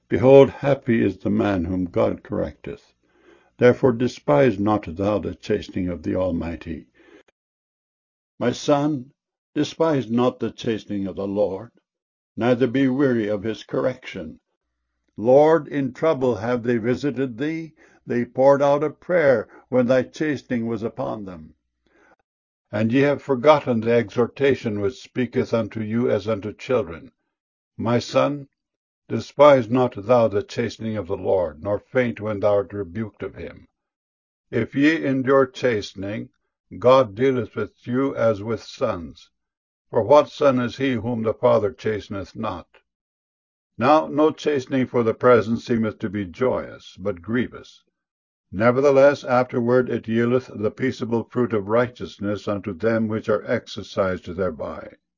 Behold, happy is the man whom God correcteth. Therefore despise not thou the chastening of the Almighty. My son, despise not the chastening of the Lord, neither be weary of his correction. Lord, in trouble have they visited thee. They poured out a prayer when thy chastening was upon them. And ye have forgotten the exhortation which speaketh unto you as unto children. My son, despise not thou the chastening of the Lord, nor faint when thou art rebuked of him. If ye endure chastening, God dealeth with you as with sons. For what son is he whom the Father chasteneth not? Now no chastening for the present seemeth to be joyous, but grievous. Nevertheless afterward it yieldeth the peaceable fruit of righteousness unto them which are exercised thereby.